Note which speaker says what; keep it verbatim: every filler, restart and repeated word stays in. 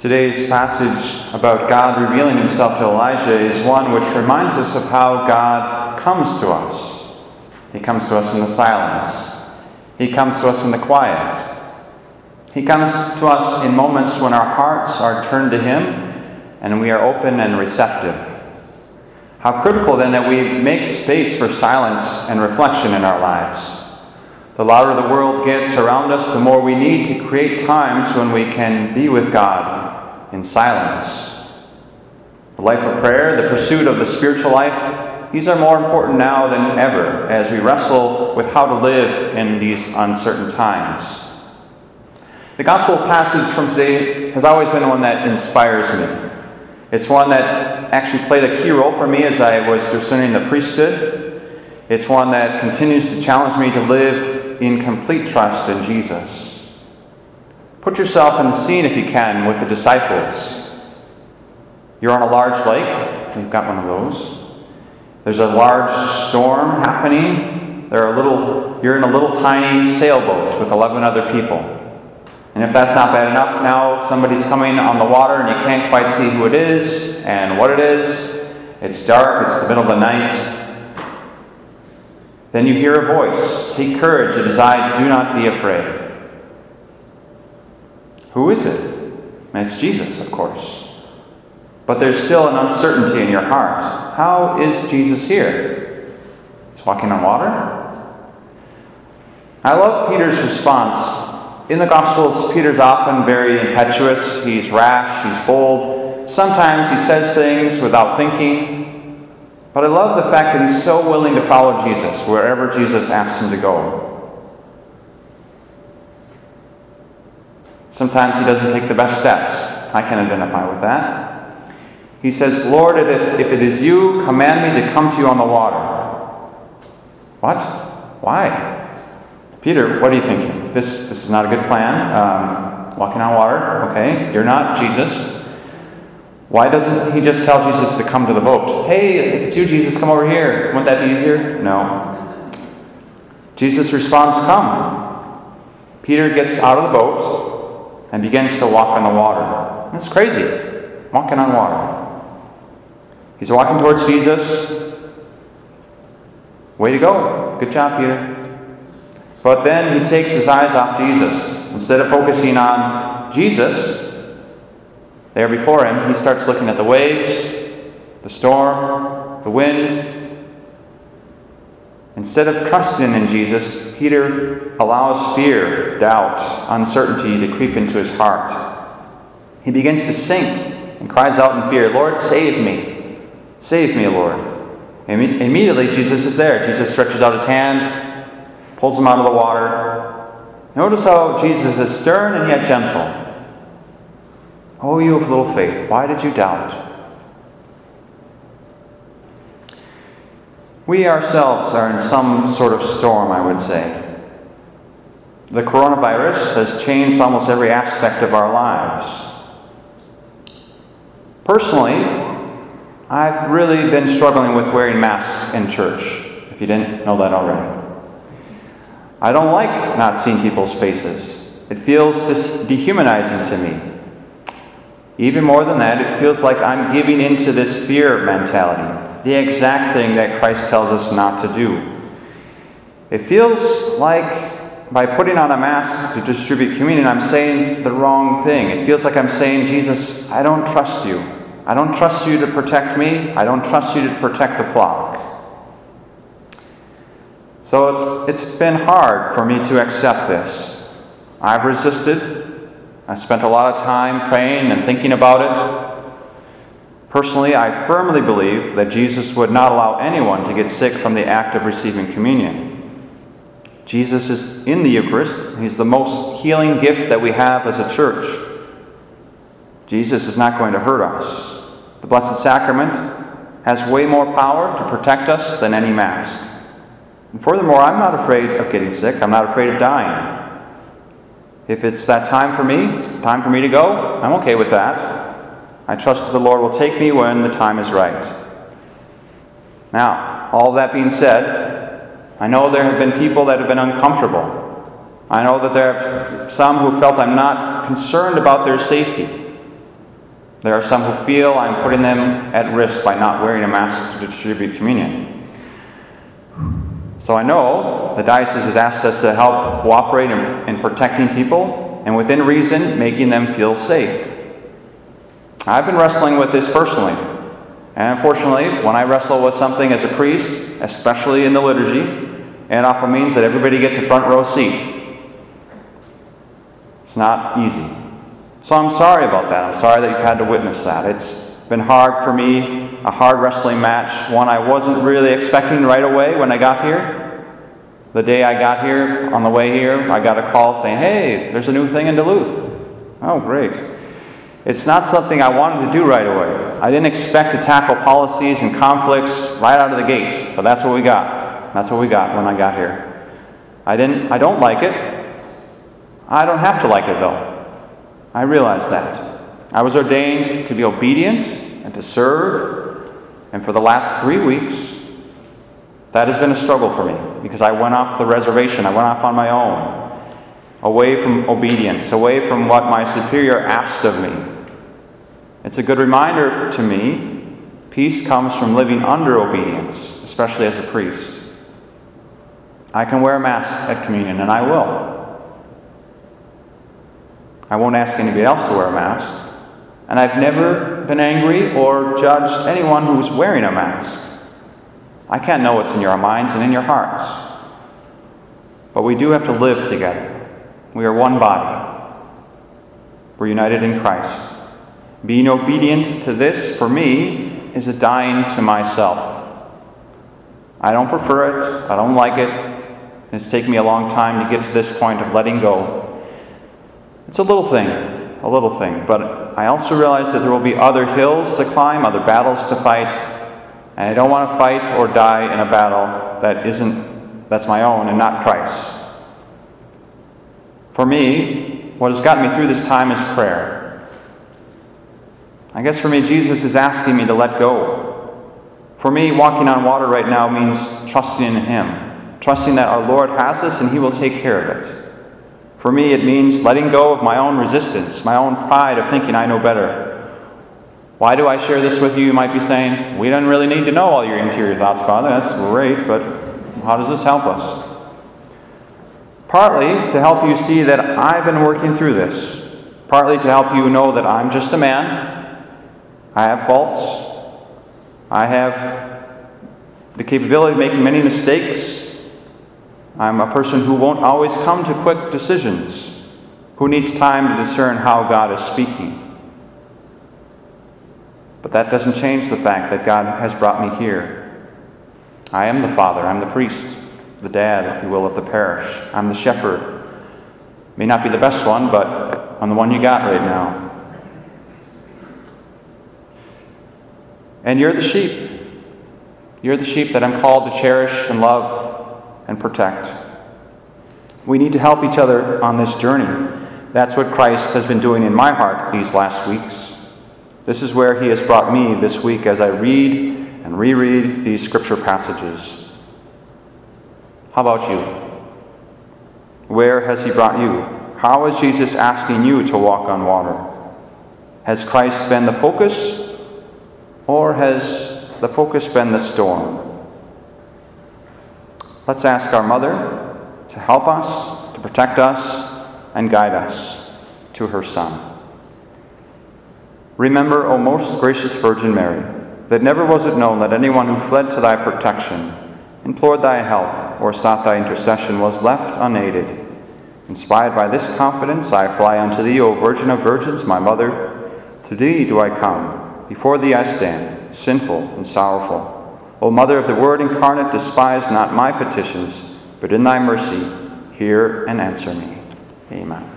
Speaker 1: Today's passage about God revealing himself to Elijah is one which reminds us of how God comes to us. He comes to us in the silence. He comes to us in the quiet. He comes to us in moments when our hearts are turned to him and we are open and receptive. How critical then that we make space for silence and reflection in our lives. The louder the world gets around us, the more we need to create times when we can be with God in silence. The life of prayer, the pursuit of the spiritual life, these are more important now than ever as we wrestle with how to live in these uncertain times. The gospel passage from today has always been one that inspires me. It's one that actually played a key role for me as I was discerning the priesthood. It's one that continues to challenge me to live in complete trust in Jesus. Put yourself in the scene if you can with the disciples. You're on a large lake. You've got one of those. There's a large storm happening. There are little. You're in a little tiny sailboat with eleven other people. And if that's not bad enough, now somebody's coming on the water and you can't quite see who it is and what it is. It's dark. It's the middle of the night. Then you hear a voice. Take courage, it is I, do not be afraid. Who is it? And it's Jesus, of course. But there's still an uncertainty in your heart. How is Jesus here? He's walking on water? I love Peter's response. In the Gospels, Peter's often very impetuous. He's rash, he's bold. Sometimes he says things without thinking. But I love the fact that he's so willing to follow Jesus wherever Jesus asks him to go. Sometimes he doesn't take the best steps. I can identify with that. He says, Lord, if it is you, command me to come to you on the water. What? Why? Peter, what are you thinking? This, this is not a good plan. Um, walking on water, okay. You're not Jesus. Why doesn't he just tell Jesus to come to the boat? Hey, if it's you, Jesus, come over here. Wouldn't that be easier? No. Jesus responds, come. Peter gets out of the boat and begins to walk on the water. That's crazy. Walking on water. He's walking towards Jesus. Way to go. Good job, Peter. But then he takes his eyes off Jesus. Instead of focusing on Jesus, there before him, he starts looking at the waves, the storm, the wind. Instead of trusting in Jesus, Peter allows fear, doubt, uncertainty to creep into his heart. He begins to sink and cries out in fear, Lord, save me. Save me, Lord. And immediately, Jesus is there. Jesus stretches out his hand, pulls him out of the water. Notice how Jesus is stern and yet gentle. Oh, you of little faith, why did you doubt? We ourselves are in some sort of storm, I would say. The coronavirus has changed almost every aspect of our lives. Personally, I've really been struggling with wearing masks in church, if you didn't know that already. I don't like not seeing people's faces. It feels just dehumanizing to me. Even more than that, it feels like I'm giving into this fear mentality, the exact thing that Christ tells us not to do. It feels like by putting on a mask to distribute communion, I'm saying the wrong thing. It feels like I'm saying, Jesus, I don't trust you. I don't trust you to protect me. I don't trust you to protect the flock. So it's it's been hard for me to accept this. I've resisted. I spent a lot of time praying and thinking about it. Personally, I firmly believe that Jesus would not allow anyone to get sick from the act of receiving communion. Jesus is in the Eucharist. He's the most healing gift that we have as a church. Jesus is not going to hurt us. The Blessed Sacrament has way more power to protect us than any mask. And furthermore, I'm not afraid of getting sick. I'm not afraid of dying. If it's that time for me, it's time for me to go, I'm okay with that. I trust that the Lord will take me when the time is right. Now, all that being said, I know there have been people that have been uncomfortable. I know that there are some who felt I'm not concerned about their safety. There are some who feel I'm putting them at risk by not wearing a mask to distribute communion. So I know the diocese has asked us to help cooperate in, in protecting people, and within reason, making them feel safe. I've been wrestling with this personally, and unfortunately, when I wrestle with something as a priest, especially in the liturgy, it often means that everybody gets a front row seat. It's not easy. So I'm sorry about that. I'm sorry that you've had to witness that. It's been hard for me, a hard wrestling match, one I wasn't really expecting right away when I got here. The day I got here, on the way here, I got a call saying, hey, there's a new thing in Duluth. Oh, great. It's not something I wanted to do right away. I didn't expect to tackle policies and conflicts right out of the gate, but that's what we got. That's what we got when I got here. I didn't. I don't like it. I don't have to like it, though. I realize that. I was ordained to be obedient and to serve, and for the last three weeks, that has been a struggle for me, because I went off the reservation. I went off on my own, away from obedience, away from what my superior asked of me. It's a good reminder to me, peace comes from living under obedience, especially as a priest. I can wear a mask at communion, and I will. I won't ask anybody else to wear a mask. And I've never been angry or judged anyone who's wearing a mask. I can't know what's in your minds and in your hearts. But we do have to live together. We are one body. We're united in Christ. Being obedient to this, for me, is a dying to myself. I don't prefer it. I don't like it. It's taken me a long time to get to this point of letting go. It's a little thing, a little thing, but I also realize that there will be other hills to climb, other battles to fight, and I don't want to fight or die in a battle that isn't, that's my own and not Christ's. For me, what has gotten me through this time is prayer. I guess for me, Jesus is asking me to let go. For me, walking on water right now means trusting in Him, trusting that our Lord has us and He will take care of it. For me, it means letting go of my own resistance, my own pride of thinking I know better. Why do I share this with you, you might be saying? We don't really need to know all your interior thoughts, Father. That's great, but how does this help us? Partly to help you see that I've been working through this. Partly to help you know that I'm just a man. I have faults. I have the capability of making many mistakes. I'm a person who won't always come to quick decisions, who needs time to discern how God is speaking. But that doesn't change the fact that God has brought me here. I am the father, I'm the priest, the dad, if you will, of the parish. I'm the shepherd. May not be the best one, but I'm the one you got right now. And you're the sheep. You're the sheep that I'm called to cherish and love and protect. We need to help each other on this journey. That's what Christ has been doing in my heart these last weeks. This is where He has brought me this week as I read and reread these scripture passages. How about you? Where has He brought you? How is Jesus asking you to walk on water? Has Christ been the focus, or has the focus been the storm? Let's ask our Mother to help us, to protect us, and guide us to her Son. Remember, O most gracious Virgin Mary, that never was it known that anyone who fled to thy protection, implored thy help, or sought thy intercession was left unaided. Inspired by this confidence, I fly unto thee, O Virgin of Virgins, my Mother. To thee do I come. Before thee I stand, sinful and sorrowful. O Mother of the Word incarnate, despise not my petitions, but in thy mercy hear and answer me. Amen.